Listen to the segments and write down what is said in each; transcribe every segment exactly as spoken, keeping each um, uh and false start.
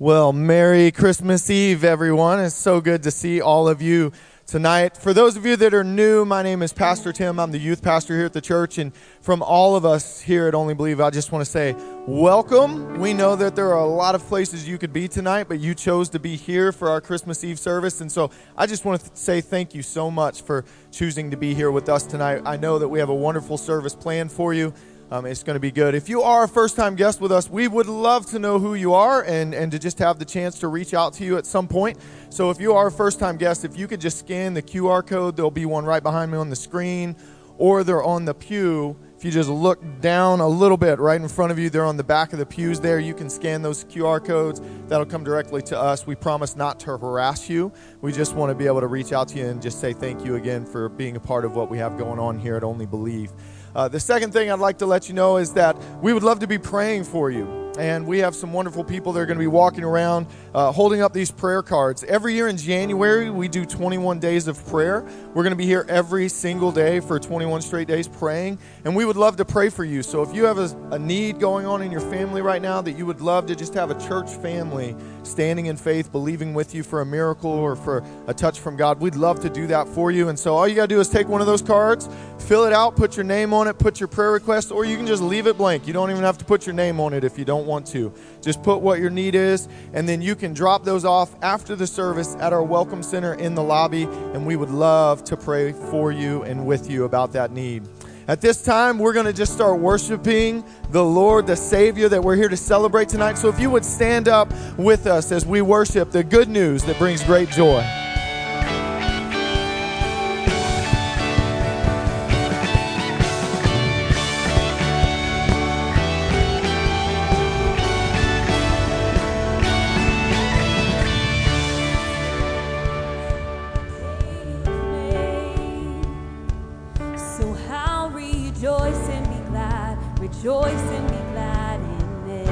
Well, Merry Christmas Eve, everyone. It's so good to see all of you tonight. For those of you that are new, my name is Pastor Tim. I'm the youth pastor here at the church. And from all of us here at Only Believe, I just want to say welcome. We know that there are a lot of places you could be tonight, but you chose to be here for our Christmas Eve service. And so I just want to th- say thank you so much for choosing to be here with us tonight. I know that we have a wonderful service planned for you. Um, it's going to be good. If you are a first-time guest with us, we would love to know who you are and, and to just have the chance to reach out to you at some point. So if you are a first-time guest, if you could just scan the Q R code, there'll be one right behind me on the screen, or they're on the pew. If you just look down a little bit right in front of you, they're on the back of the pews there. You can scan those Q R codes. That'll come directly to us. We promise not to harass you. We just want to be able to reach out to you and just say thank you again for being a part of what we have going on here at Only Believe. Uh, the second thing I'd like to let you know is that we would love to be praying for you. And we have some wonderful people that are going to be walking around uh, holding up these prayer cards. Every year in January, we do twenty-one days of prayer. We're going to be here every single day for twenty-one straight days praying. And we would love to pray for you. So if you have a, a need going on in your family right now that you would love to just have a church family standing in faith, believing with you for a miracle or for a touch from God, we'd love to do that for you. And so all you got to do is take one of those cards, fill it out, put your name on it, put your prayer request, or you can just leave it blank. You don't even have to put your name on it if you don't want to. Just put what your need is, and then you can drop those off after the service at our Welcome Center in the lobby, and we would love to pray for you and with you about that need. At this time, we're going to just start worshiping the Lord, the Savior that we're here to celebrate tonight. So if you would stand up with us as we worship the good news that brings great joy. Rejoice and be glad in it.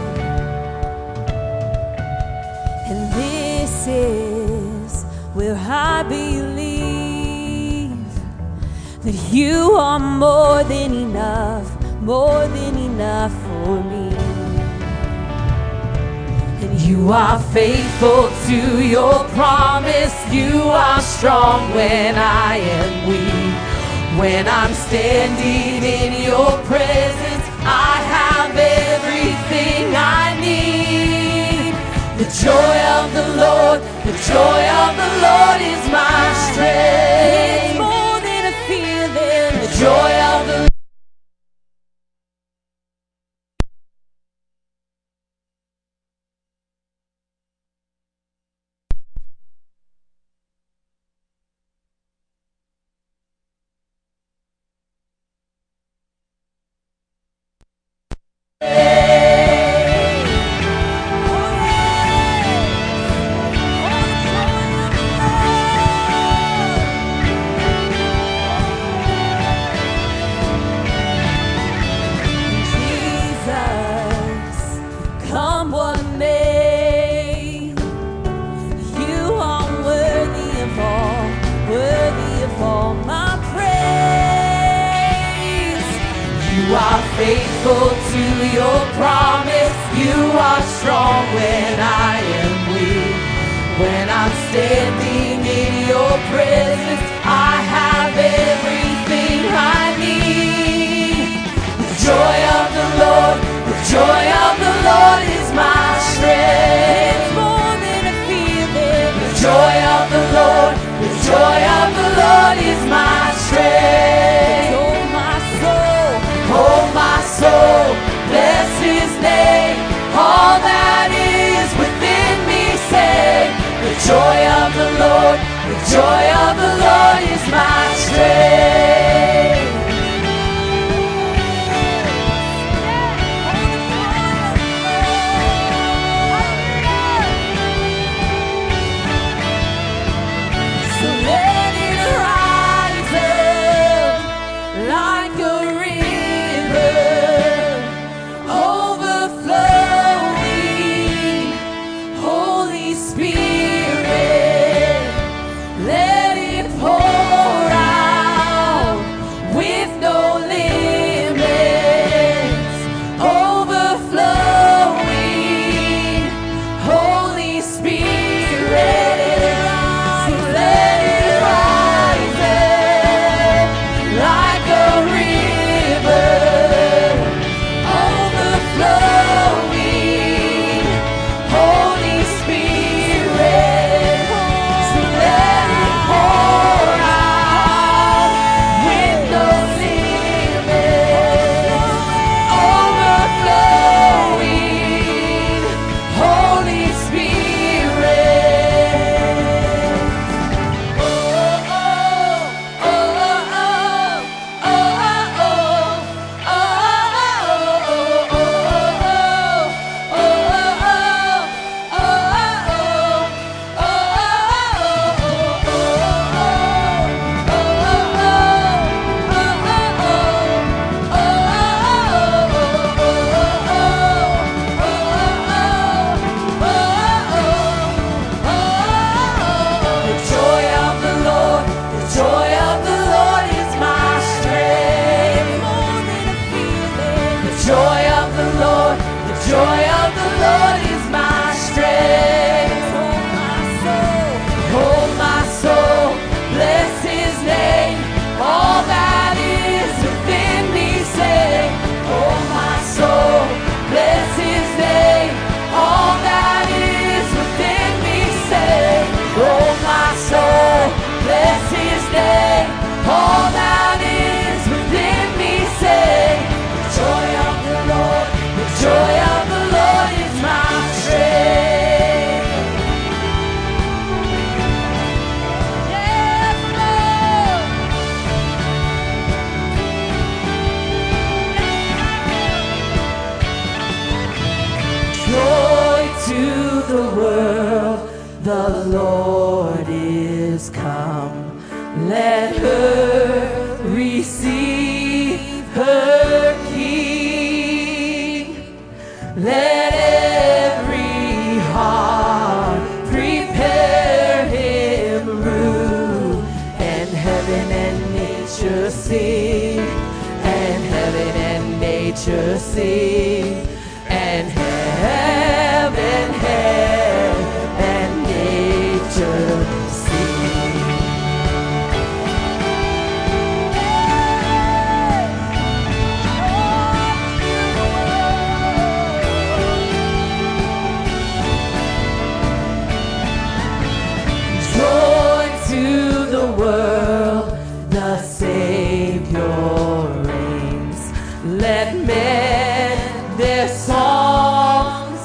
And this is where I believe that you are more than enough, more than enough for me. And you are faithful to your promise. You are strong when I am weak. When I'm standing in your presence, I have everything I need. The joy of the Lord, the joy of the Lord is my strength. It's more than a feeling. The joy of the Lord. Faithful to your promise, you are strong when I am weak. When I'm standing in your presence, I have everything I need. The joy of the Lord, the joy of the Lord is my strength. It's more than a feeling. The joy of the Lord, the joy of the Lord is my strength. Oh my soul, oh my soul, bless his name. All that is within me say, the joy of the Lord, the joy of the Lord is my strength. So let it rise up like a Holy Spirit, let it pour. joy of the Lord is my strength. Oh, my soul, oh, my soul, bless his name. All that is within me sing. Oh, my soul, bless his name. All that is within me sing. Oh, my soul, bless his name. All that is within me sing. The joy of the Lord, the joy of the Lord is my strength. Yes, Lord. Joy to the world, the Lord is come. Let her receive her King. Let every heart prepare him room. And heaven and nature sing. And heaven and nature sing. And heaven, heaven and nature sing. Joy to the world, the Savior reigns. Let men their songs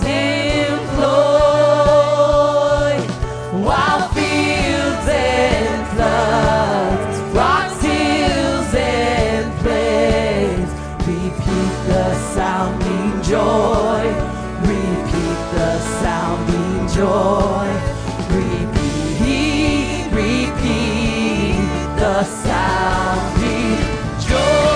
employ, while fields and floods, rocks, hills and plains repeat the sounding joy, repeat the sounding joy, repeat, repeat the sounding joy.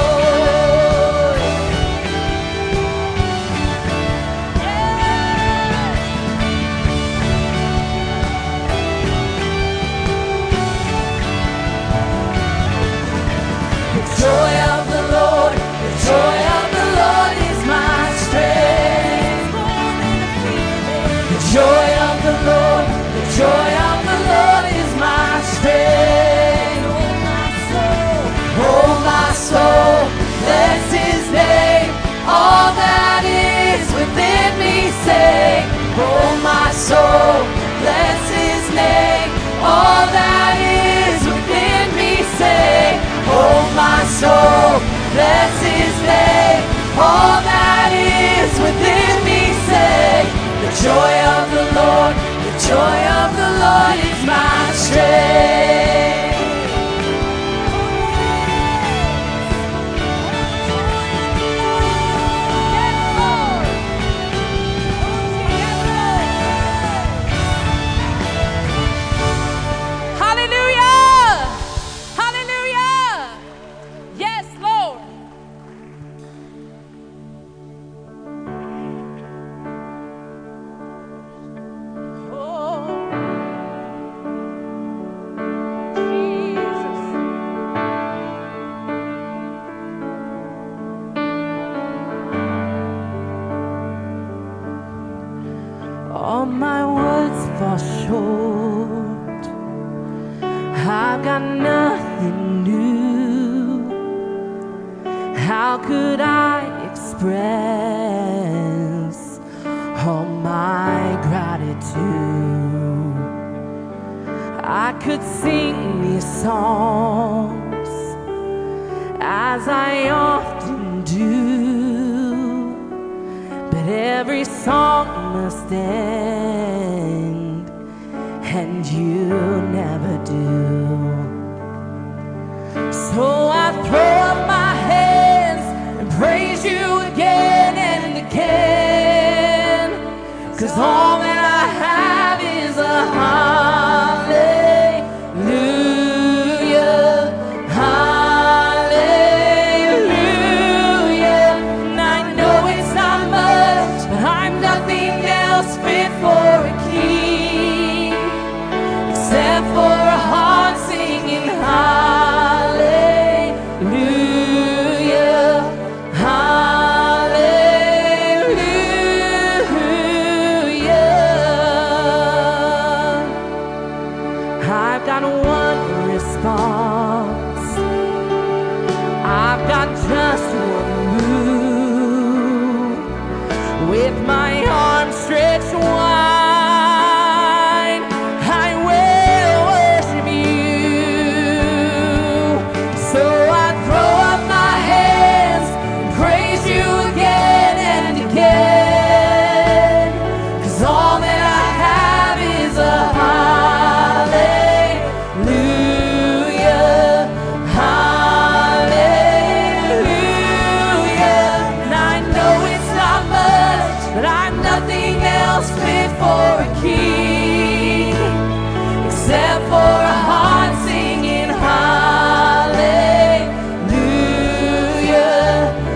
The joy of the Lord, the joy of the Lord is my strength. The joy of the Lord, the joy of the Lord is my strength. Oh, my soul, bless his name. All that is within me sing. Oh, my soul, bless his name. All that is within me sing. Oh, my soul, bless his name. All that is within me sing. The joy of the Lord, the joy of the Lord is my strength. Hallelujah! Hallelujah! Yes, Lord. Oh, Jesus. All my words fall short. I've got nothing new. How could I express all my gratitude? I could sing these songs as I often do, but every song must end, and you never do. So I throw up my hands and praise you again and again, 'cause all that I have is a hallelujah, hallelujah. And I know it's not much, but I'm nothing else fit for a king, except for a heart singing hallelujah. with my arms stretched wide, I will worship you. So I throw up my hands and praise you again and again, 'cause all that I have is a hallelujah, hallelujah. And I know it's not much, but I'm nothing else fit for a king, except for a heart singing hallelujah,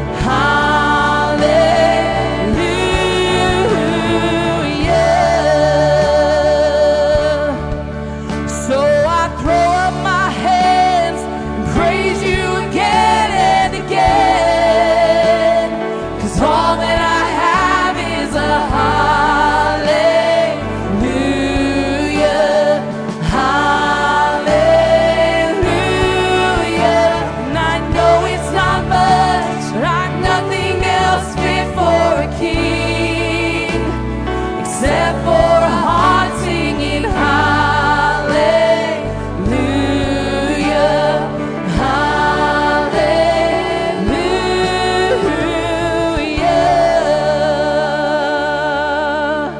hallelujah. So I throw up my hands and praise you again and again, 'cause all that I have is a hallelujah, hallelujah. And I know it's not much, but I'm nothing else fit for a king, except for a heart singing hallelujah, hallelujah.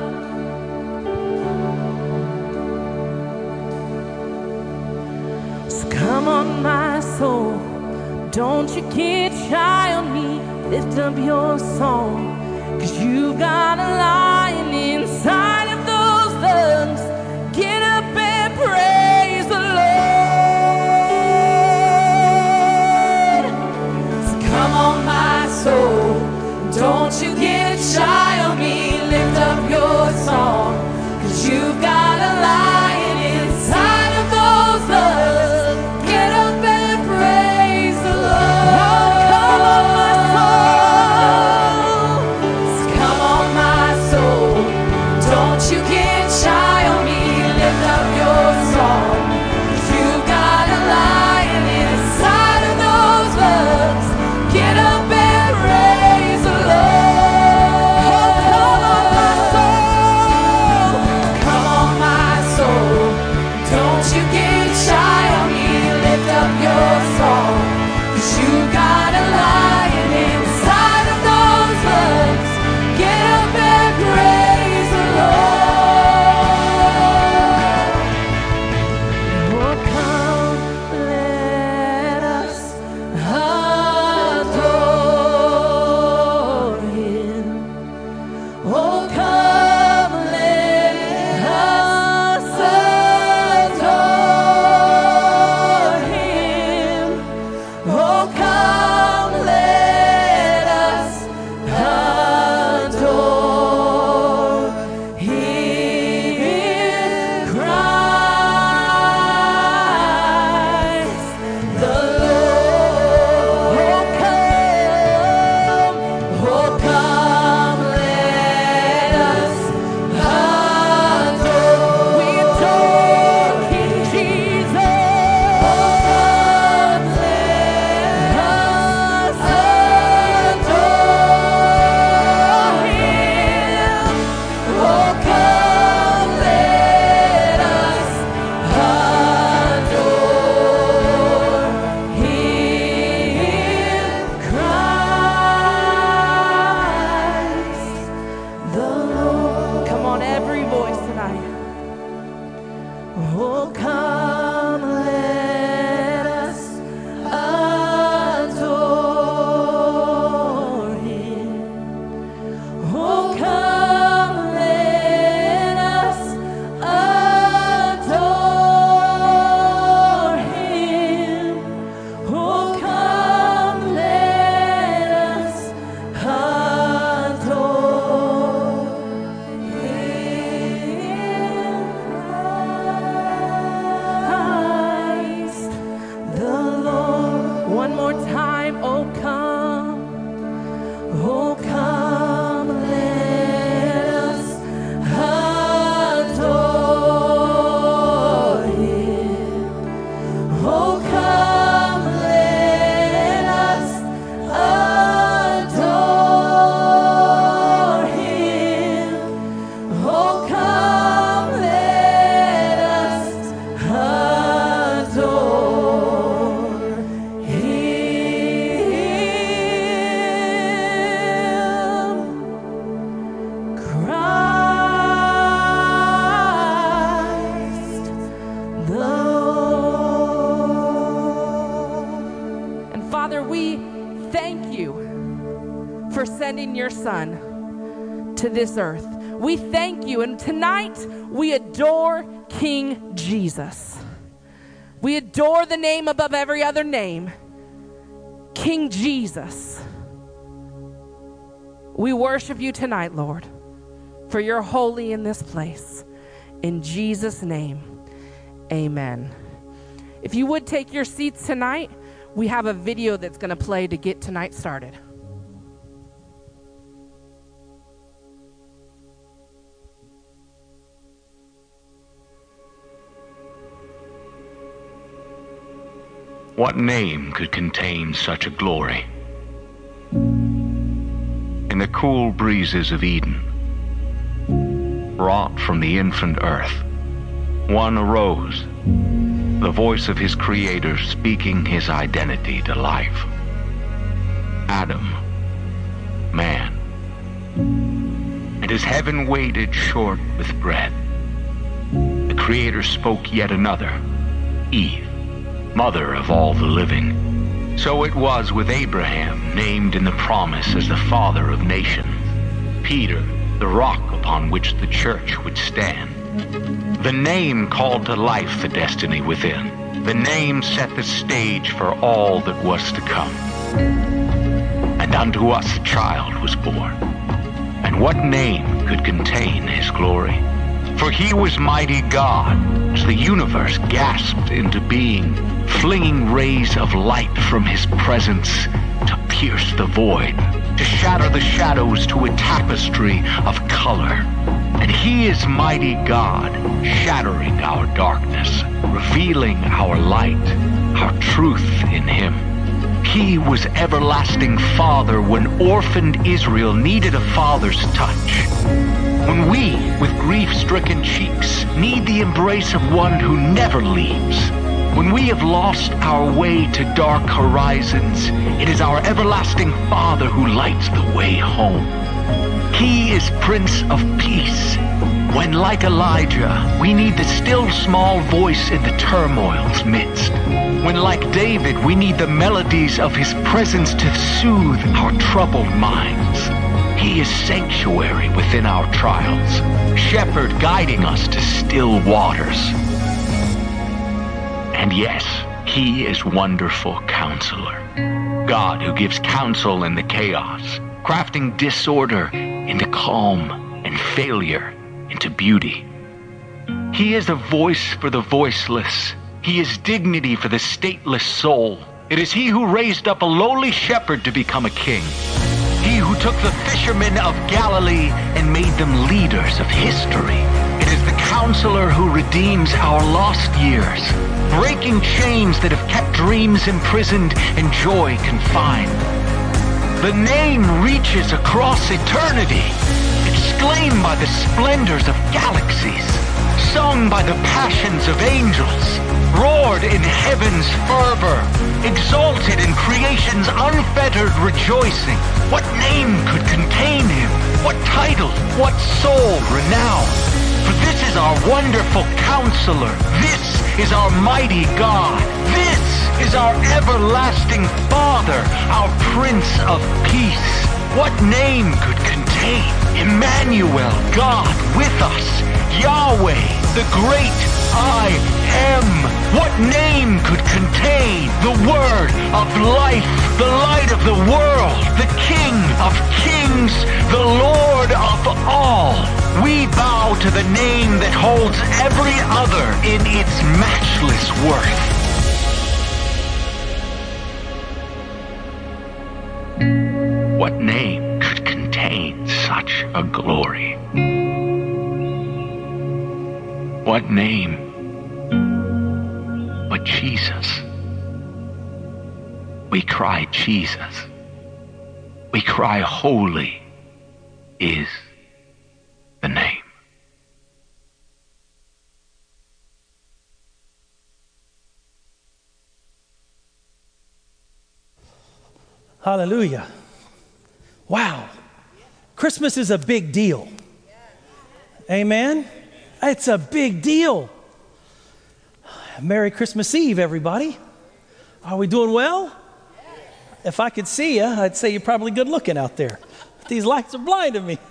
So come on, my soul, don't you get shy on me. Lift up your song, 'cause you've got a lion inside of those lungs. Get up and praise the Lord. So come on, my soul, don't you get shy on me. Lift up your song, 'cause you've got a lion inside of those lungs. Get up and praise the Lord. Oh, come on, my soul. son to this earth. We thank you, and tonight we adore King Jesus. We adore the name above every other name, King Jesus. We worship you tonight, Lord, for you're holy in this place. In Jesus' name, amen. If you would take your seats tonight, we have a video that's going to play to get tonight started. What name could contain such a glory? In the cool breezes of Eden, wrought from the infant earth, one arose, the voice of his creator speaking his identity to life. Adam, man. And as heaven waited short with bread, the creator spoke yet another, Eve, mother of all the living. So it was with Abraham, named in the promise as the father of nations, Peter, the rock upon which the church would stand. The name called to life the destiny within. The name set the stage for all that was to come. And unto us a child was born. And what name could contain his glory? For he was mighty God, as the universe gasped into being, flinging rays of light from his presence to pierce the void, to shatter the shadows to a tapestry of color. And he is mighty God, shattering our darkness, revealing our light, our truth in him. He was everlasting Father when orphaned Israel needed a father's touch. When we, with grief-stricken cheeks, need the embrace of one who never leaves. When we have lost our way to dark horizons, it is our everlasting Father who lights the way home. He is Prince of Peace. When, like Elijah, we need the still small voice in the turmoil's midst. When, like David, we need the melodies of his presence to soothe our troubled minds. He is sanctuary within our trials, shepherd guiding us to still waters. And yes, he is wonderful counselor, God who gives counsel in the chaos, crafting disorder into calm and failure into beauty. He is a voice for the voiceless. He is dignity for the stateless soul. It is he who raised up a lowly shepherd to become a king. He who took the fishermen of Galilee and made them leaders of history. It is the counselor who redeems our lost years, breaking chains that have kept dreams imprisoned and joy confined. The name reaches across eternity, exclaimed by the splendors of galaxies, sung by the passions of angels, roared in heaven's fervor, exalted in creation's unfettered rejoicing. What name could contain him? What title? What soul renown? For this is our wonderful counselor. This is our mighty God. This is our everlasting Father, our Prince of Peace. What name could contain Emmanuel, God with us, Yahweh, the great I am? What name could contain the Word of life, the light of the world, the King of kings, the Lord of all? We bow to the name that holds every other in its matchless worth. What name could contain such a glory? What name but Jesus? We cry Jesus. We cry holy is the name. Hallelujah. Wow. Christmas is a big deal. Amen. It's a big deal. Merry Christmas Eve, everybody. Are we doing well? If I could see you, I'd say you're probably good looking out there. These lights are blinding me.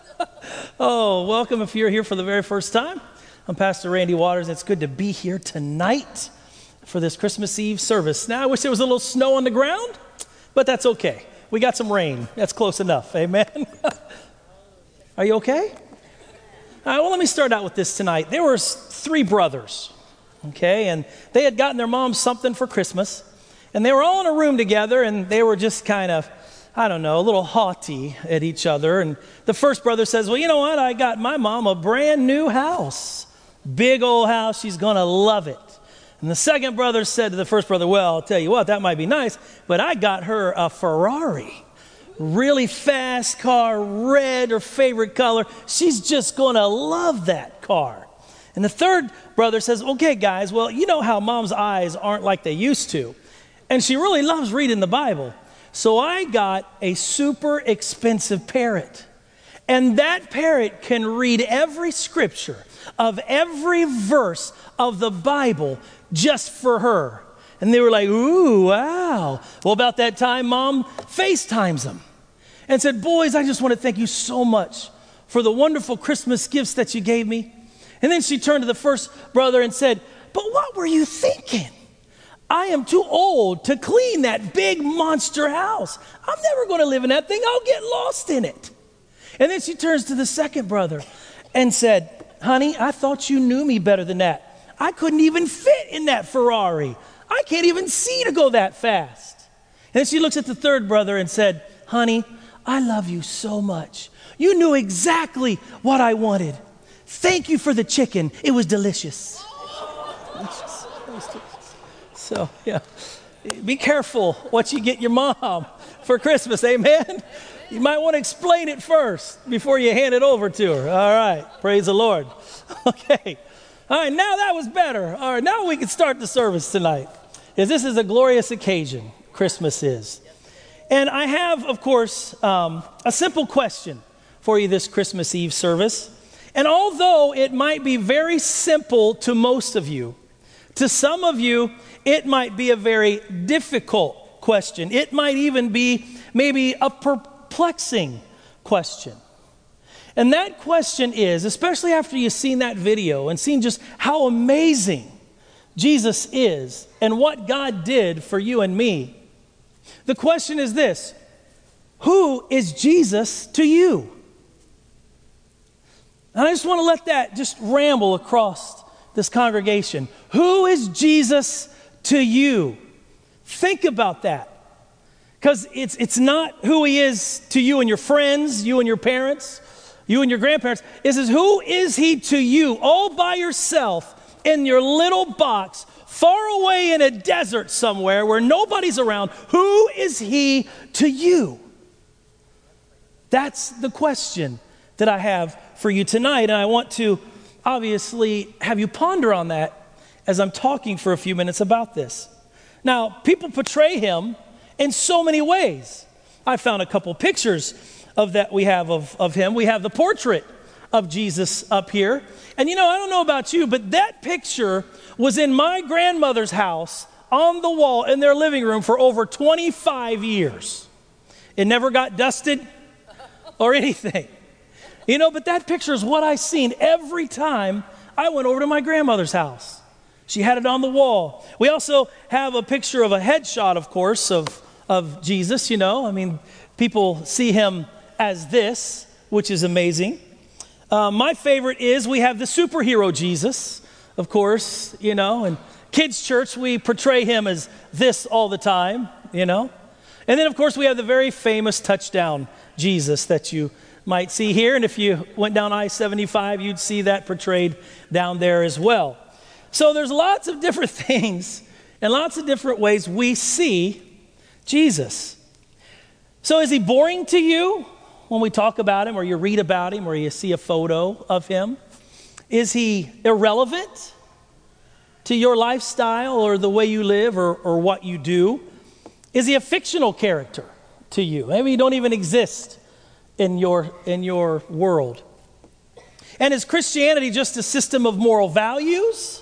Oh, welcome if you're here for the very first time. I'm Pastor Randy Waters. It's good to be here tonight for this Christmas Eve service. Now, I wish there was a little snow on the ground, but that's okay. We got some rain. That's close enough. Amen. Are you okay? All right, well, let me start out with this tonight. There were three brothers, okay, and they had gotten their mom something for Christmas, and they were all in a room together, and they were just kind of, I don't know, a little haughty at each other. And the first brother says, well, you know what? I got my mom a brand new house. Big old house. She's going to love it. And the second brother said to the first brother, well, I'll tell you what, that might be nice, but I got her a Ferrari. Really fast car, red, her favorite color. She's just going to love that car. And the third brother says, okay, guys, well, you know how mom's eyes aren't like they used to. And she really loves reading the Bible. So I got a super expensive parrot. And that parrot can read every scripture of every verse of the Bible just for her. And they were like, ooh, wow. Well, about that time, Mom FaceTimes them and said, boys, I just want to thank you so much for the wonderful Christmas gifts that you gave me. And then she turned to the first brother and said, but what were you thinking? I am too old to clean that big monster house. I'm never going to live in that thing. I'll get lost in it. And then she turns to the second brother and said, honey, I thought you knew me better than that. I couldn't even fit in that Ferrari. I can't even see to go that fast. And then she looks at the third brother and said, honey, I love you so much. You knew exactly what I wanted. Thank you for the chicken. It was delicious. delicious. It was delicious. So, yeah, be careful what you get your mom for Christmas, amen? You might want to explain it first before you hand it over to her. All right, praise the Lord. Okay. All right, now that was better. All right, now we can start the service tonight. Because this is a glorious occasion, Christmas is. And I have, of course, um, a simple question for you this Christmas Eve service. And although it might be very simple to most of you, to some of you, it might be a very difficult question. It might even be maybe a perplexing question. And that question is, especially after you've seen that video and seen just how amazing Jesus is and what God did for you and me, the question is this: who is Jesus to you? And I just want to let that just ramble across this congregation. Who is Jesus to you? Think about that. Because it's, it's not who he is to you and your friends, you and your parents, you and your grandparents. It says, who is he to you all by yourself in your little box, far away in a desert somewhere where nobody's around? Who is he to you? That's the question that I have for you tonight. And I want to obviously have you ponder on that as I'm talking for a few minutes about this. Now, people portray him in so many ways. I found a couple pictures of that we have of, of him. We have the portrait of Jesus up here. And you know, I don't know about you, but that picture was in my grandmother's house on the wall in their living room for over twenty-five years. It never got dusted or anything. You know, but that picture is what I seen every time I went over to my grandmother's house. She had it on the wall. We also have a picture of a headshot, of course, of, of Jesus, you know. I mean, people see him as this, which is amazing. Uh, my favorite is we have the superhero Jesus, of course, you know. And kids' church, we portray him as this all the time, you know. And then, of course, we have the very famous touchdown Jesus that you might see here. And if you went down I seventy-five, you'd see that portrayed down there as well. So there's lots of different things and lots of different ways we see Jesus. So is he boring to you when we talk about him, or you read about him, or you see a photo of him? Is he irrelevant to your lifestyle or the way you live or, or what you do? Is he a fictional character to you? Maybe you don't even exist in your, in your world. And is Christianity just a system of moral values,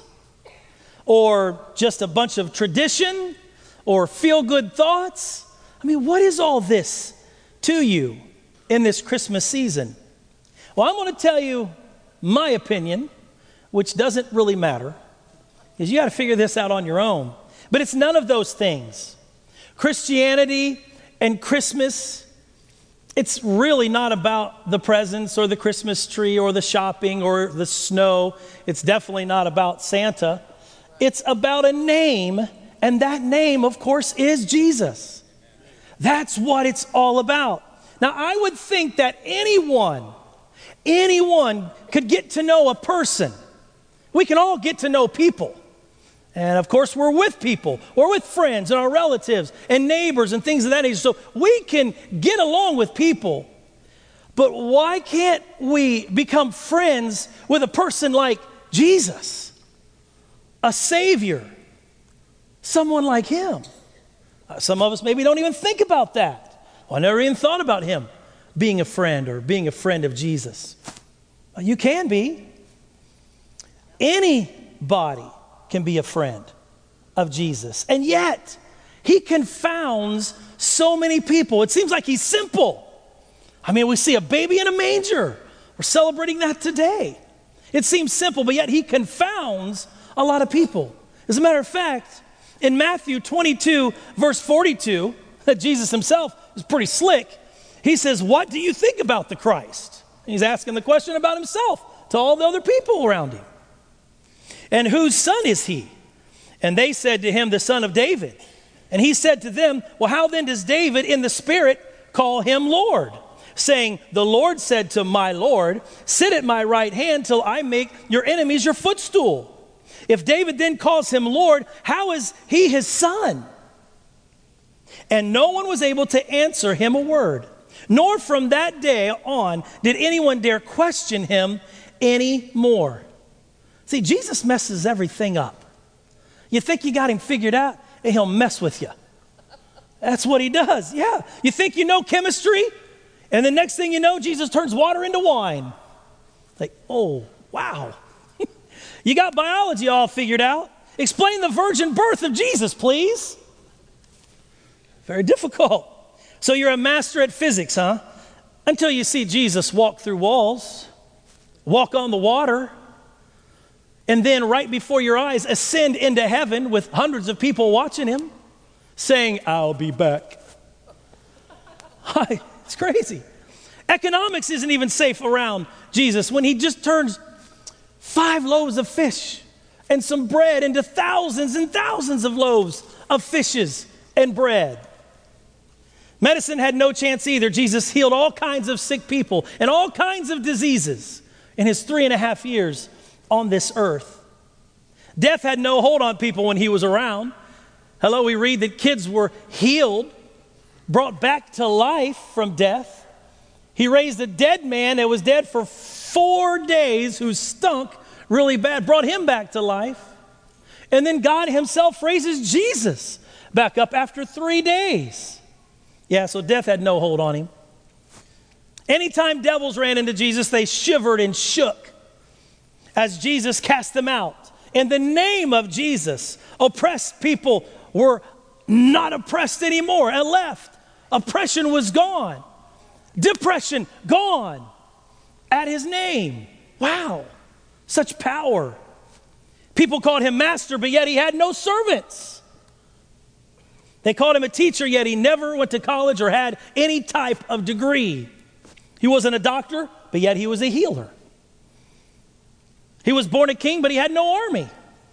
or just a bunch of tradition, or feel-good thoughts? I mean, what is all this to you? in this Christmas season? Well, I'm going to tell you my opinion, which doesn't really matter, because you got to figure this out on your own. But it's none of those things. Christianity and Christmas, it's really not about the presents or the Christmas tree or the shopping or the snow. It's definitely not about Santa. It's about a name, and that name, of course, is Jesus. That's what it's all about. Now, I would think that anyone, anyone could get to know a person. We can all get to know people. And of course, we're with people. We're with friends and our relatives and neighbors and things of that nature. So we can get along with people. But why can't we become friends with a person like Jesus? A Savior. Someone like Him. Uh, some of us maybe don't even think about that. Well, I never even thought about Him being a friend or being a friend of Jesus. Uh, you can be. Anybody can be a friend of Jesus. And yet, He confounds so many people. It seems like He's simple. I mean, we see a baby in a manger. We're celebrating that today. It seems simple, but yet He confounds a lot of people. As a matter of fact, in Matthew twenty-two, verse forty-two, Jesus Himself is pretty slick. He says, "What do you think about the Christ?" And He's asking the question about Himself to all the other people around Him. "And whose son is He?" And they said to Him, "The son of David." And He said to them, "Well, how then does David in the Spirit call Him Lord? Saying, 'The Lord said to my Lord, sit at my right hand till I make your enemies your footstool.' If David then calls Him Lord, how is He His son?" And no one was able to answer Him a word. Nor from that day on did anyone dare question Him any more. See, Jesus messes everything up. You think you got Him figured out, and He'll mess with you. That's what He does. Yeah. You think you know chemistry, and the next thing you know, Jesus turns water into wine. Like, oh, wow. You got biology all figured out. Explain the virgin birth of Jesus, please. Very difficult. So you're a master at physics, huh? Until you see Jesus walk through walls, walk on the water, and then right before your eyes ascend into heaven with hundreds of people watching Him, saying, "I'll be back." It's crazy. Economics isn't even safe around Jesus when He just turns five loaves of fish and some bread into thousands and thousands of loaves of fishes and bread. Medicine had no chance either. Jesus healed all kinds of sick people and all kinds of diseases in His three and a half years on this earth. Death had no hold on people when He was around. Hello, we read that kids were healed, brought back to life from death. He raised a dead man that was dead for four days who stunk really bad, brought him back to life. And then God Himself raises Jesus back up after three days. Yeah, so death had no hold on Him. Anytime devils ran into Jesus, they shivered and shook as Jesus cast them out. In the name of Jesus, oppressed people were not oppressed anymore and left. Oppression was gone. Depression gone at His name. Wow, such power. People called Him master, but yet He had no servants. They called Him a teacher, yet He never went to college or had any type of degree. He wasn't a doctor, but yet He was a healer. He was born a king, but He had no army.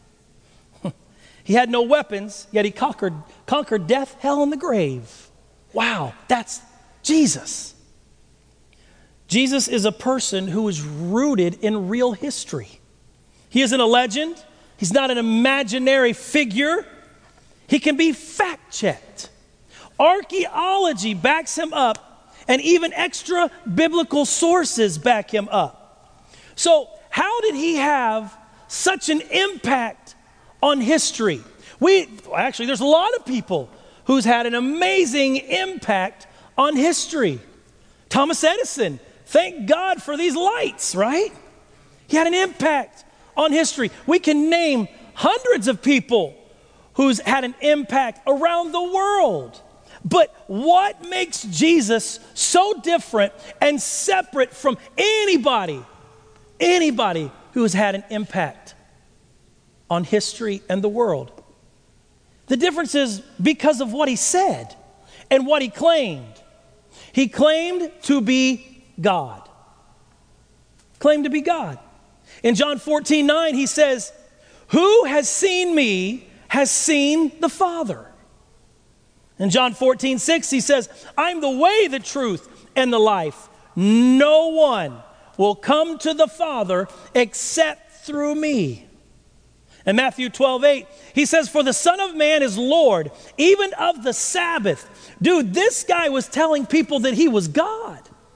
He had no weapons, yet He conquered, conquered death, hell, and the grave. Wow, that's Jesus. Jesus is a person who is rooted in real history. He isn't a legend. He's not an imaginary figure. He can be fact-checked. Archaeology backs Him up, and even extra biblical sources back Him up. So how did He have such an impact on history? We actually, there's a lot of people who's had an amazing impact on history. Thomas Edison, thank God for these lights, right? He had an impact on history. We can name hundreds of people who's had an impact around the world. But what makes Jesus so different and separate from anybody, anybody who has had an impact on history and the world? The difference is because of what he said and what he claimed. He claimed to be God. Claimed to be God. In John fourteen nine, he says, "Who has seen me has seen the Father." In John fourteen six, he says, "I'm the way, the truth, and the life. No one will come to the Father except through me." In Matthew twelve eight, he says, "For the Son of Man is Lord, even of the Sabbath." Dude, this guy was telling people that he was God.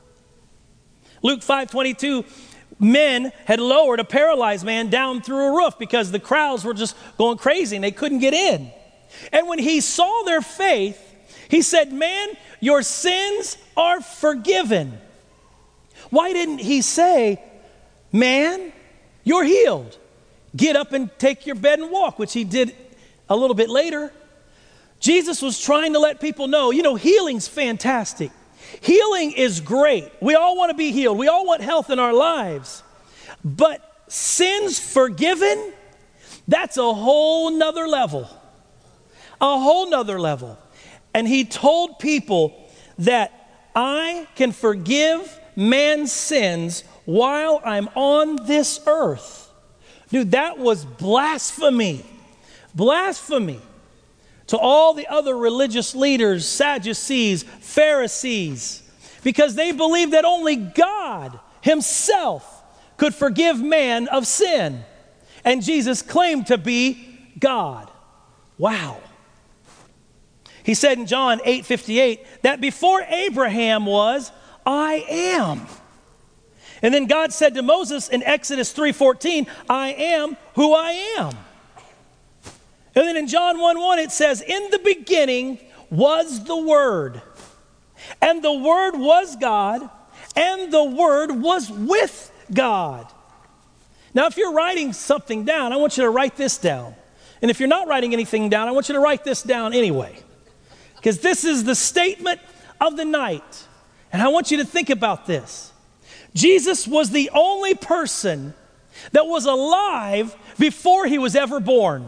Luke five twenty-two, men had lowered a paralyzed man down through a roof because the crowds were just going crazy and they couldn't get in. And when he saw their faith, he said, "Man, your sins are forgiven." Why didn't he say, "Man, you're healed. Get up and take your bed and walk," which he did a little bit later? Jesus was trying to let people know, you know, healing's fantastic. Healing is great. We all want to be healed. We all want health in our lives. But sins forgiven, that's a whole nother level. A whole nother level. And he told people that I can forgive man's sins while I'm on this earth. Dude, that was blasphemy. Blasphemy to all the other religious leaders, Sadducees, Pharisees, because they believed that only God himself could forgive man of sin. And Jesus claimed to be God. Wow. He said in John eight fifty-eight that before Abraham was, I am. And then God said to Moses in Exodus three fourteen, I am who I am. And then in John one one it says, in the beginning was the Word, and the Word was God, and the Word was with God. Now, if you're writing something down, I want you to write this down. And if you're not writing anything down, I want you to write this down anyway. Because this is the statement of the night. And I want you to think about this. Jesus was the only person that was alive before he was ever born.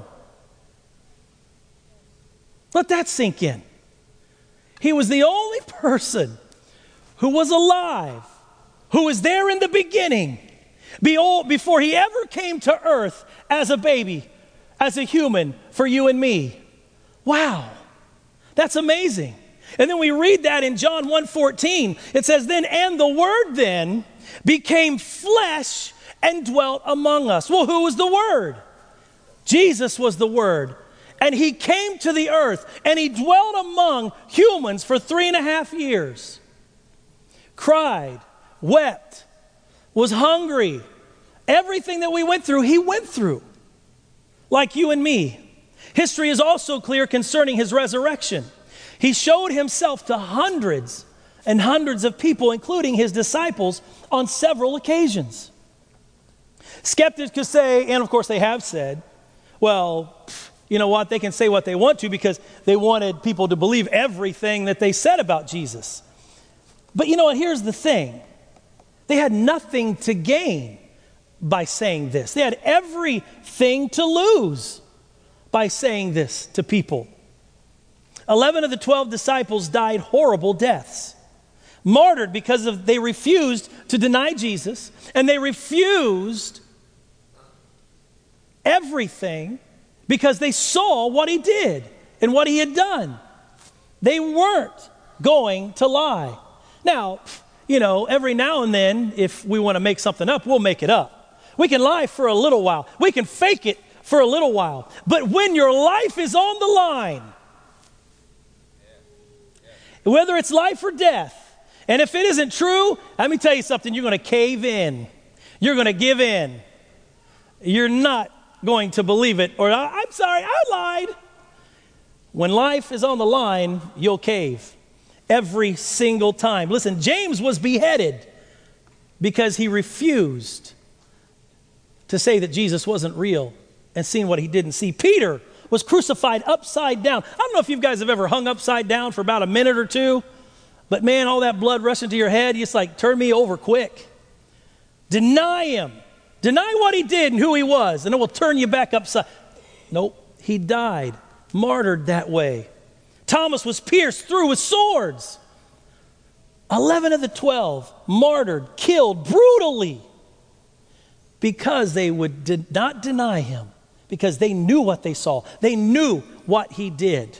Let that sink in. He was the only person who was alive, who was there in the beginning, before he ever came to earth as a baby, as a human, for you and me. Wow, that's amazing. And then we read that in John one fourteen. It says, then, and the Word then became flesh and dwelt among us. Well, who was the Word? Jesus was the Word. And he came to the earth and he dwelt among humans for three and a half years. Cried, wept, was hungry. Everything that we went through, he went through. Like you and me. History is also clear concerning his resurrection. He showed himself to hundreds and hundreds of people, including his disciples, on several occasions. Skeptics could say, and of course they have said, well, you know what, they can say what they want to because they wanted people to believe everything that they said about Jesus. But you know what, here's the thing. They had nothing to gain by saying this. They had everything to lose by saying this to people. Eleven of the twelve disciples died horrible deaths. Martyred because of they refused to deny Jesus, and they refused everything because they saw what he did and what he had done. They weren't going to lie. Now, you know, every now and then, if we want to make something up, we'll make it up. We can lie for a little while. We can fake it for a little while. But when your life is on the line, whether it's life or death, and if it isn't true, let me tell you something, you're going to cave in. You're going to give in. You're not going to believe it, or I'm sorry, I lied. When life is on the line, you'll cave every single time. Listen, James was beheaded because he refused to say that Jesus wasn't real and seen what he didn't see. Peter was crucified upside down. I don't know if you guys have ever hung upside down for about a minute or two, but man, all that blood rushing to your head, you just like, turn me over quick. Deny him. Deny what he did and who he was, and it will turn you back upside. Nope, he died, martyred that way. Thomas was pierced through with swords. Eleven of the twelve martyred, killed brutally because they would did not deny him, because they knew what they saw. They knew what he did.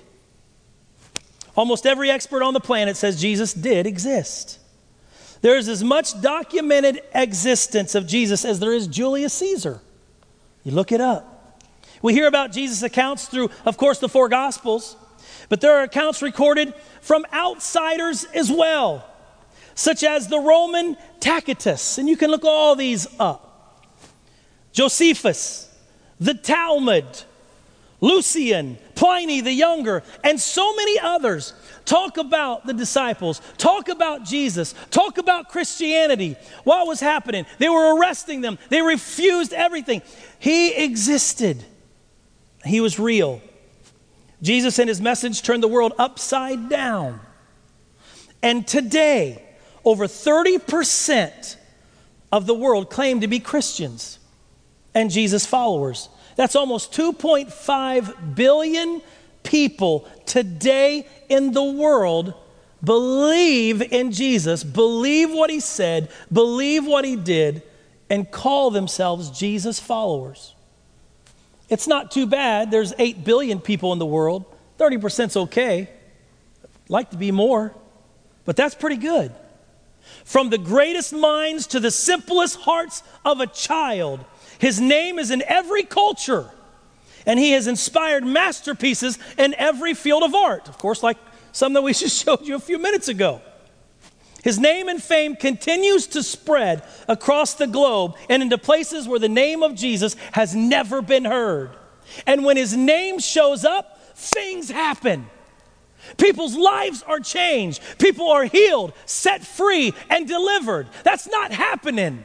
Almost every expert on the planet says Jesus did exist. There is as much documented existence of Jesus as there is Julius Caesar. You look it up. We hear about Jesus' accounts through, of course, the four Gospels, but there are accounts recorded from outsiders as well, such as the Roman Tacitus, and you can look all these up. Josephus, the Talmud, Lucian, Pliny the Younger, and so many others talk about the disciples, talk about Jesus, talk about Christianity, what was happening. They were arresting them. They refused everything. He existed. He was real. Jesus and his message turned the world upside down. And today, over thirty percent of the world claim to be Christians and Jesus followers. That's almost two point five billion people today in the world believe in Jesus, believe what he said, believe what he did, and call themselves Jesus followers. It's not too bad. There's eight billion people in the world. thirty percent's okay. I'd like to be more, but that's pretty good. From the greatest minds to the simplest hearts of a child, his name is in every culture, and he has inspired masterpieces in every field of art. Of course, like some that we just showed you a few minutes ago. His name and fame continues to spread across the globe and into places where the name of Jesus has never been heard. And when his name shows up, things happen. People's lives are changed. People are healed, set free, and delivered. That's not happening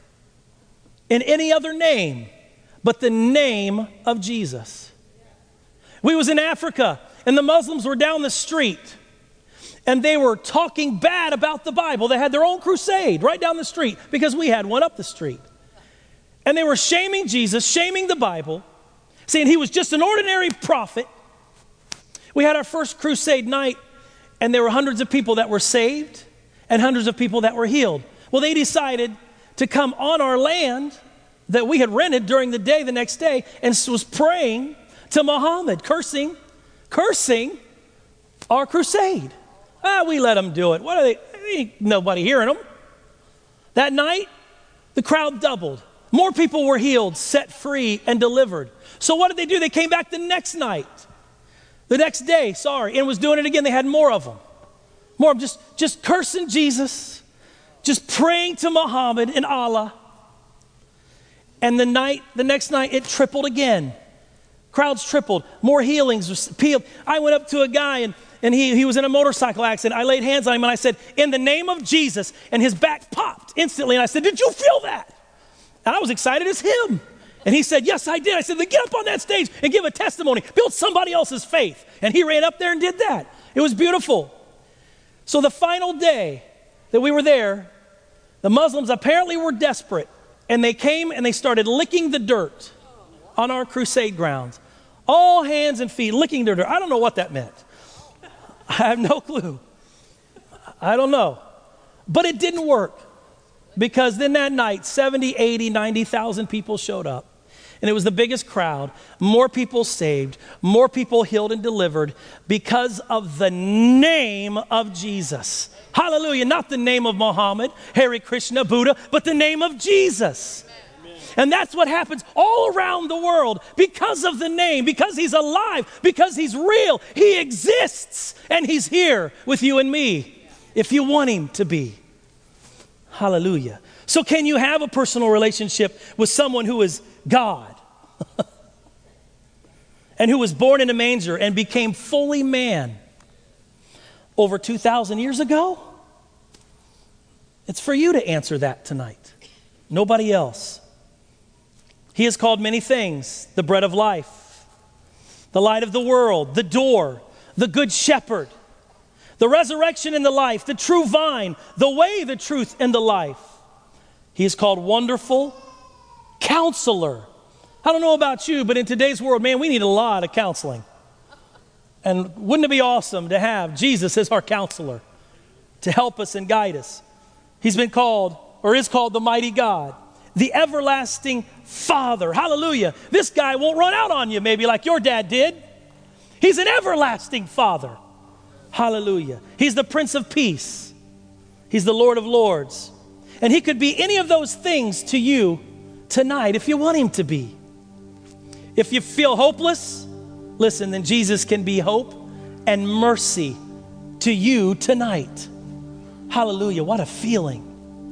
in any other name but the name of Jesus. We was in Africa, and the Muslims were down the street, and they were talking bad about the Bible. They had their own crusade right down the street because we had one up the street. And they were shaming Jesus, shaming the Bible, saying he was just an ordinary prophet. We had our first crusade night, and there were hundreds of people that were saved and hundreds of people that were healed. Well, they decided to come on our land that we had rented during the day the next day and was praying to Muhammad, cursing, cursing our crusade. Ah, we let them do it. What are they? Ain't nobody hearing them. That night, the crowd doubled. More people were healed, set free, and delivered. So what did they do? They came back the next night. The next day, sorry, and was doing it again. They had more of them. More of them, just, just cursing Jesus, just praying to Muhammad and Allah. And the night, the next night, it tripled again. Crowds tripled. More healings. I went up to a guy, and, and he, he was in a motorcycle accident. I laid hands on him, and I said, in the name of Jesus, and his back popped instantly. And I said, did you feel that? And I was excited as him. And he said, yes, I did. I said, then get up on that stage and give a testimony. Build somebody else's faith. And he ran up there and did that. It was beautiful. So the final day that we were there, the Muslims apparently were desperate. And they came and they started licking the dirt on our crusade grounds. All hands and feet licking their dirt. I don't know what that meant. I have no clue. I don't know. But it didn't work. Because then that night, seventy, eighty, ninety thousand people showed up. And it was the biggest crowd, more people saved, more people healed and delivered because of the name of Jesus. Hallelujah, not the name of Muhammad, Hare Krishna, Buddha, but the name of Jesus. Amen. And that's what happens all around the world because of the name, because he's alive, because he's real. He exists, and he's here with you and me if you want him to be. Hallelujah. So can you have a personal relationship with someone who is God and who was born in a manger and became fully man over two thousand years ago? It's for you to answer that tonight. Nobody else. He is called many things: the bread of life, the light of the world, the door, the good shepherd, the resurrection and the life, the true vine, the way, the truth, and the life. He is called Wonderful Counselor. I don't know about you, but in today's world, man, we need a lot of counseling. And wouldn't it be awesome to have Jesus as our counselor to help us and guide us? He's been called, or is called, the mighty God, the everlasting Father. Hallelujah. This guy won't run out on you maybe like your dad did. He's an everlasting Father. Hallelujah. He's the Prince of Peace. He's the Lord of Lords. And he could be any of those things to you tonight if you want him to be. If you feel hopeless, listen, then Jesus can be hope and mercy to you tonight. Hallelujah. What a feeling.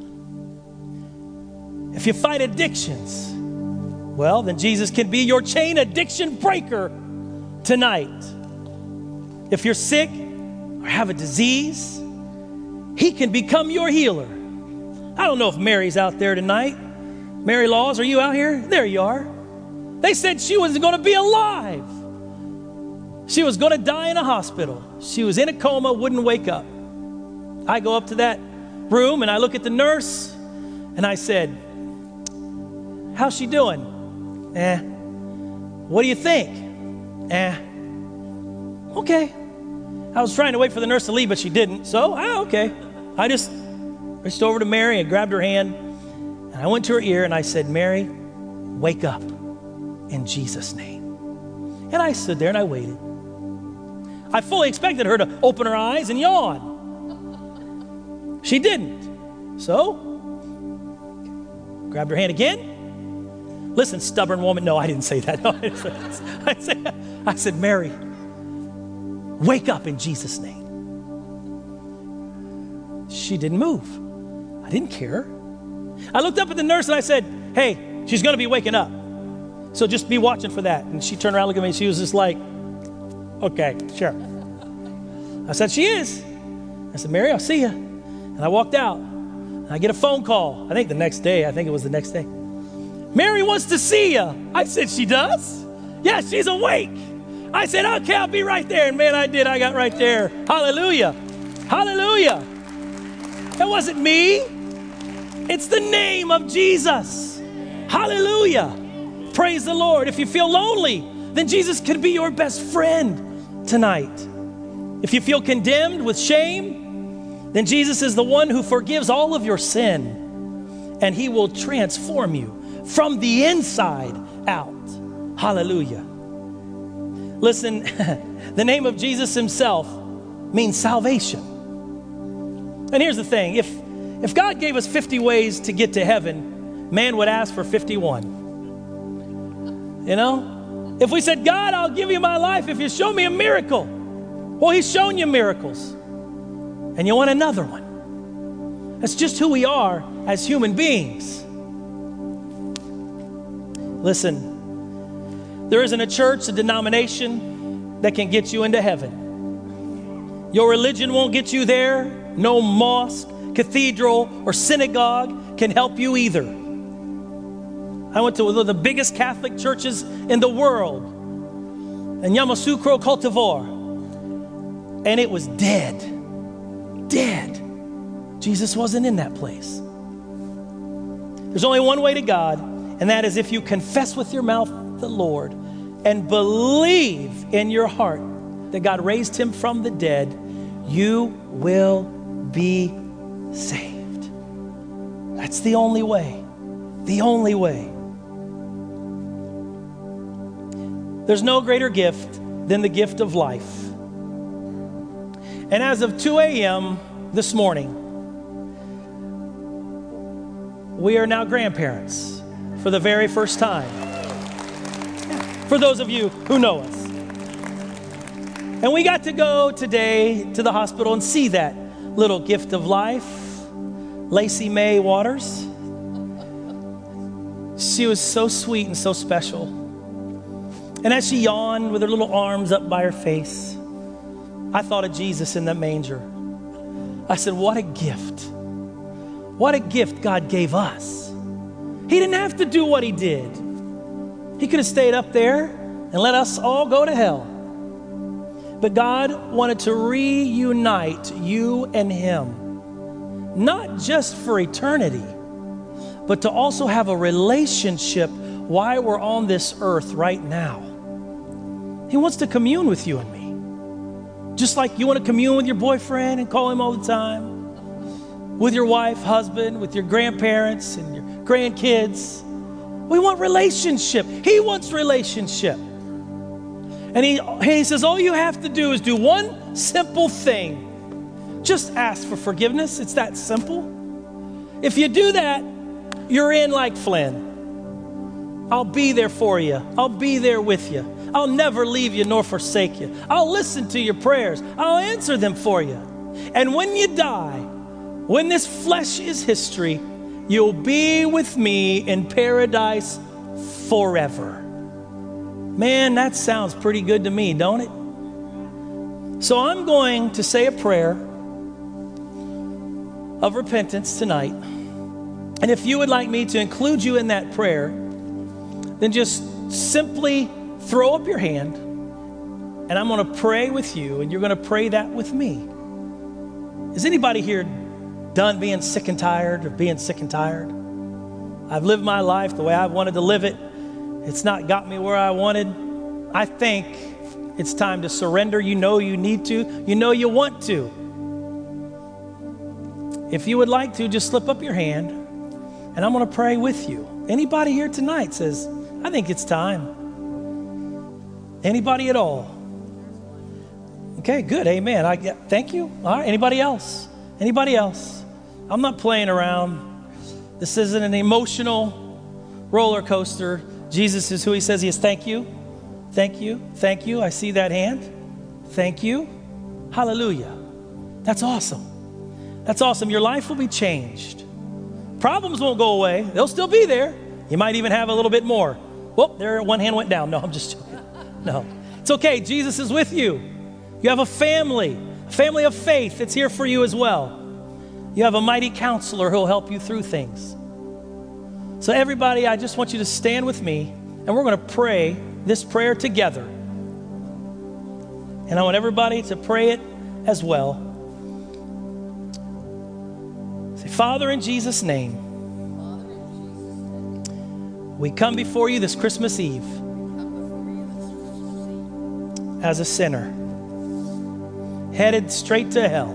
If you fight addictions, well, then Jesus can be your chain addiction breaker tonight. If you're sick or have a disease, he can become your healer. I don't know if Mary's out there tonight. Mary Laws, are you out here? There you are. They said she was going to be alive. She was going to die in a hospital. She was in a coma, wouldn't wake up. I go up to that room and I look at the nurse and I said, how's she doing? Eh. What do you think? Eh. Okay. I was trying to wait for the nurse to leave, but she didn't. So, ah, okay. I just reached over to Mary and grabbed her hand. And I went to her ear and I said, Mary, wake up in Jesus' name. And I stood there and I waited. I fully expected her to open her eyes and yawn. She didn't. So, grabbed her hand again. Listen, stubborn woman. No, I didn't say that. No, I, didn't say that. I, said, I said, Mary, wake up in Jesus' name. She didn't move. I didn't care. I looked up at the nurse and I said, hey, she's going to be waking up. So just be watching for that. And she turned around, looked at me, and she was just like, okay, sure. I said, she is. I said, Mary, I'll see you. And I walked out. And I get a phone call. I think the next day. I think it was the next day. Mary wants to see you. I said, she does? Yeah, she's awake. I said, okay, I'll be right there. And man, I did. I got right there. Hallelujah. Hallelujah. That wasn't me. It's the name of Jesus. Hallelujah. Praise the Lord. If you feel lonely, then Jesus could be your best friend tonight. If you feel condemned with shame, then Jesus is the one who forgives all of your sin, and he will transform you from the inside out. Hallelujah. Listen, the name of Jesus himself means salvation. And here's the thing. If, if God gave us fifty ways to get to heaven, man would ask for fifty-one. You know? If we said, God, I'll give you my life if you show me a miracle. Well, he's shown you miracles. And you want another one. That's just who we are as human beings. Listen, there isn't a church, a denomination that can get you into heaven. Your religion won't get you there. No mosque, cathedral, or synagogue can help you either. I went to one of the biggest Catholic churches in the world in Yamoussoukro, Côte d'Ivoire, and it was dead. Dead. Jesus wasn't in that place. There's only one way to God, and that is if you confess with your mouth the Lord and believe in your heart that God raised him from the dead, you will be saved. That's the only way. The only way. There's no greater gift than the gift of life. And as of two a.m. this morning, we are now grandparents for the very first time. For those of you who know us. And we got to go today to the hospital and see that little gift of life, Lacey May Waters. She was so sweet and so special. And as she yawned with her little arms up by her face, I thought of Jesus in that manger. I said, what a gift. What a gift God gave us. He didn't have to do what he did. He could have stayed up there and let us all go to hell. But God wanted to reunite you and him, not just for eternity, but to also have a relationship while we're on this earth right now. He wants to commune with you and me. Just like you want to commune with your boyfriend and call him all the time, with your wife, husband, with your grandparents and your grandkids. We want relationship. He wants relationship. And he, he says, all you have to do is do one simple thing. Just ask for forgiveness. It's that simple. If you do that, you're in like Flynn. I'll be there for you. I'll be there with you. I'll never leave you nor forsake you. I'll listen to your prayers. I'll answer them for you. And when you die, when this flesh is history, you'll be with me in paradise forever. Man, that sounds pretty good to me, don't it? So I'm going to say a prayer of repentance tonight. And if you would like me to include you in that prayer, then just simply throw up your hand, and I'm going to pray with you, and you're going to pray that with me. Is anybody here done being sick and tired or being sick and tired? I've lived my life the way I wanted to live it. It's not got me where I wanted. I think it's time to surrender. You know you need to. You know you want to. If you would like to, just slip up your hand, and I'm going to pray with you. Anybody here tonight says, I think it's time. Anybody at all? Okay, good. Amen. I get, thank you. All right. Anybody else? Anybody else? I'm not playing around. This isn't an emotional roller coaster. Jesus is who he says he is. Thank you. Thank you. Thank you. I see that hand. Thank you. Hallelujah. That's awesome. That's awesome. Your life will be changed. Problems won't go away. They'll still be there. You might even have a little bit more. Whoop, there, one hand went down. No, I'm just joking. No, it's okay. Jesus is with you. You have a family, a family of faith that's here for you as well. You have a mighty counselor who'll help you through things. So everybody, I just want you to stand with me, and we're going to pray this prayer together. And I want everybody to pray it as well. Say, Father, in Jesus' name, we come before you this Christmas Eve as a sinner, headed straight to hell.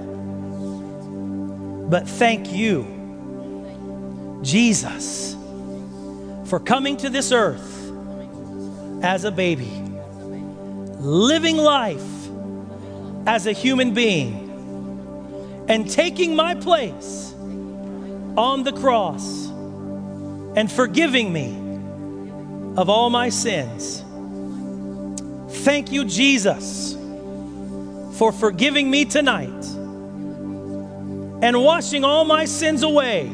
But thank you, Jesus, for coming to this earth as a baby, living life as a human being, and taking my place on the cross and forgiving me of all my sins. Thank you, Jesus, for forgiving me tonight and washing all my sins away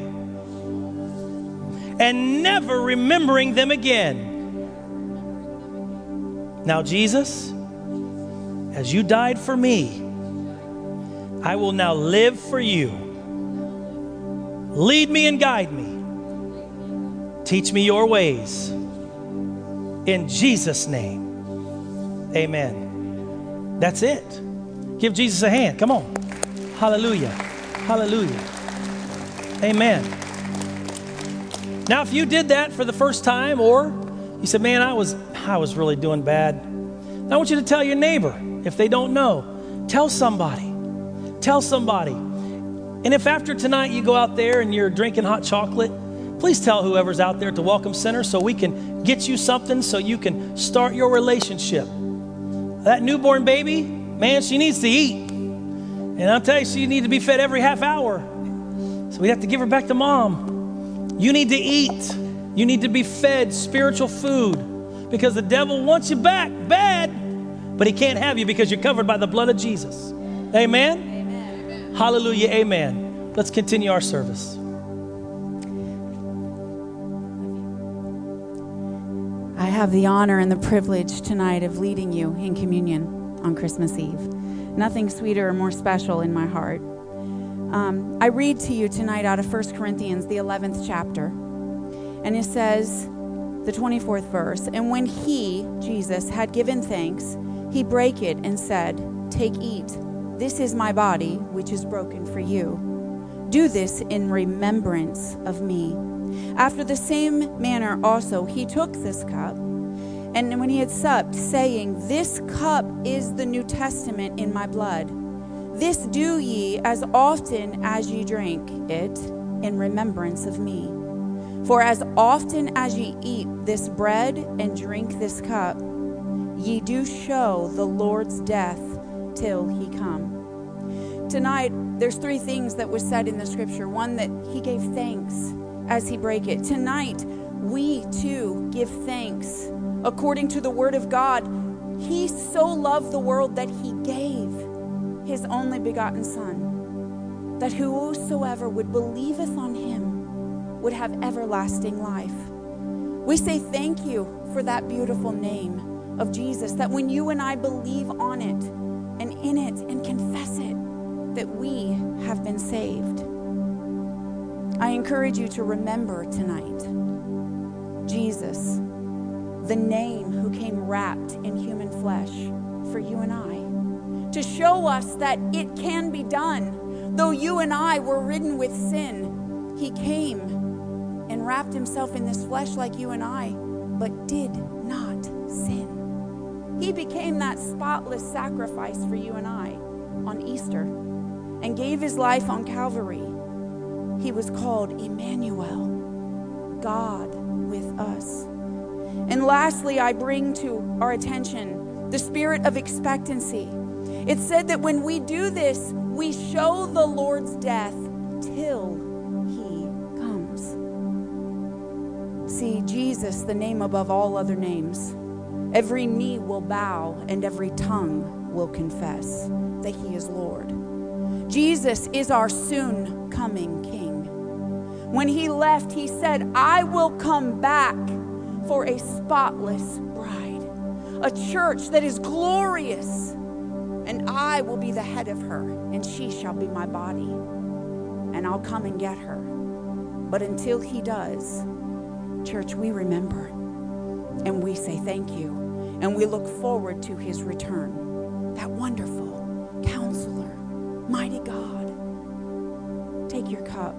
and never remembering them again. Now, Jesus, as you died for me, I will now live for you. Lead me and guide me. Teach me your ways. In Jesus' name. Amen. That's it. Give Jesus a hand. Come on. Hallelujah. Hallelujah. Amen. Now, if you did that for the first time, or you said, man, I was I was really doing bad, I want you to tell your neighbor. If they don't know, tell somebody. Tell somebody. And if after tonight you go out there and you're drinking hot chocolate, please tell whoever's out there at the Welcome Center so we can get you something so you can start your relationship. That newborn baby, man, she needs to eat. And I'll tell you, she needs to be fed every half hour. So we have to give her back to mom. You need to eat. You need to be fed spiritual food because the devil wants you back bad, but he can't have you because you're covered by the blood of Jesus. Amen? Amen. Hallelujah. Amen. Let's continue our service. I have the honor and the privilege tonight of leading you in communion on Christmas Eve. Nothing sweeter or more special in my heart. Um, I read to you tonight out of First Corinthians, the eleventh chapter. And it says, the twenty-fourth verse. And when he, Jesus, had given thanks, he brake it and said, "Take, eat. This is my body, which is broken for you. Do this in remembrance of me." After the same manner also he took this cup, and when he had supped, saying, "This cup is the New Testament in my blood. This do ye as often as ye drink it in remembrance of me. For as often as ye eat this bread and drink this cup, ye do show the Lord's death till he come." Tonight, there's three things that was said in the scripture. One, that he gave thanks as he brake it. Tonight, we too give thanks. According to the word of God, he so loved the world that he gave his only begotten Son, that whosoever would believeth on him would have everlasting life. We say thank you for that beautiful name of Jesus, that when you and I believe on it and in it and confess it, that we have been saved. I encourage you to remember tonight Jesus, the name who came wrapped in human flesh for you and I, to show us that it can be done. Though you and I were ridden with sin, he came and wrapped himself in this flesh like you and I, but did not sin. He became that spotless sacrifice for you and I on Easter and gave his life on Calvary. He was called Emmanuel, God with us. And lastly, I bring to our attention the spirit of expectancy. It said that when we do this, we show the Lord's death till he comes. See, Jesus, the name above all other names, every knee will bow and every tongue will confess that he is Lord. Jesus is our soon coming King. When he left, he said, "I will come back for a spotless bride, a church that is glorious, and I will be the head of her, and she shall be my body, and I'll come and get her." But until he does, church, we remember, and we say thank you, and we look forward to his return. That wonderful Counselor, mighty God. Take your cup.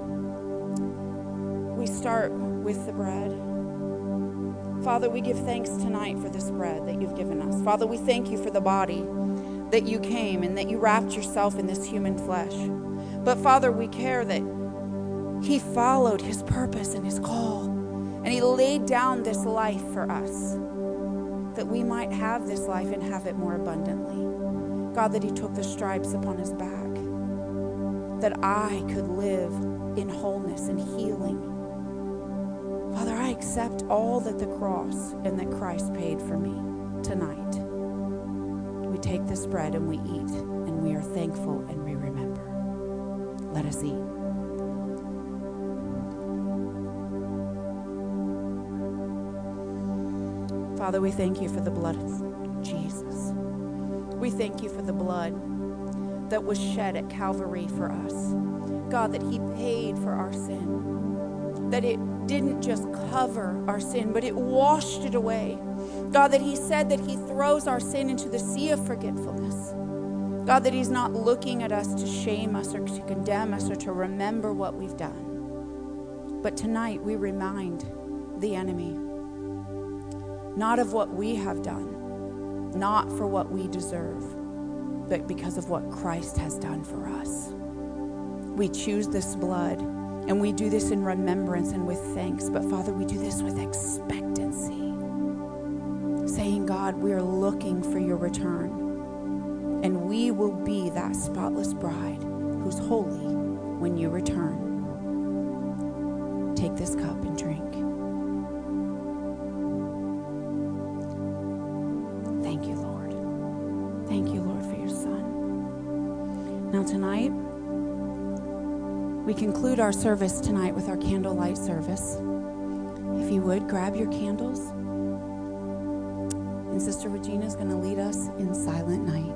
We start with the bread. Father, we give thanks tonight for this bread that you've given us. Father, we thank you for the body that you came and that you wrapped yourself in this human flesh. But Father, we care that he followed his purpose and his call, and he laid down this life for us, that we might have this life and have it more abundantly. God, that he took the stripes upon his back, that I could live in wholeness and healing. Father, I accept all that the cross and that Christ paid for me tonight. We take this bread and we eat, and we are thankful and we remember. Let us eat. Father, we thank you for the blood of Jesus. We thank you for the blood that was shed at Calvary for us. God, that he paid for our sin, that it didn't just cover our sin, but it washed it away. God, that he said that he throws our sin into the sea of forgetfulness. God, that he's not looking at us to shame us or to condemn us or to remember what we've done. But tonight we remind the enemy, not of what we have done, not for what we deserve, but because of what Christ has done for us. We choose this blood, and we do this in remembrance and with thanks. But Father, we do this with expectancy, saying, God, we are looking for your return, and we will be that spotless bride who's holy when you return. Take this cup and drink. Thank you, Lord. Thank you, Lord, for your Son. Now tonight, we conclude our service tonight with our candlelight service. If you would, grab your candles. And Sister Regina is going to lead us in Silent Night.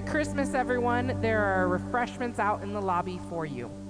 Merry Christmas, everyone. There are refreshments out in the lobby for you.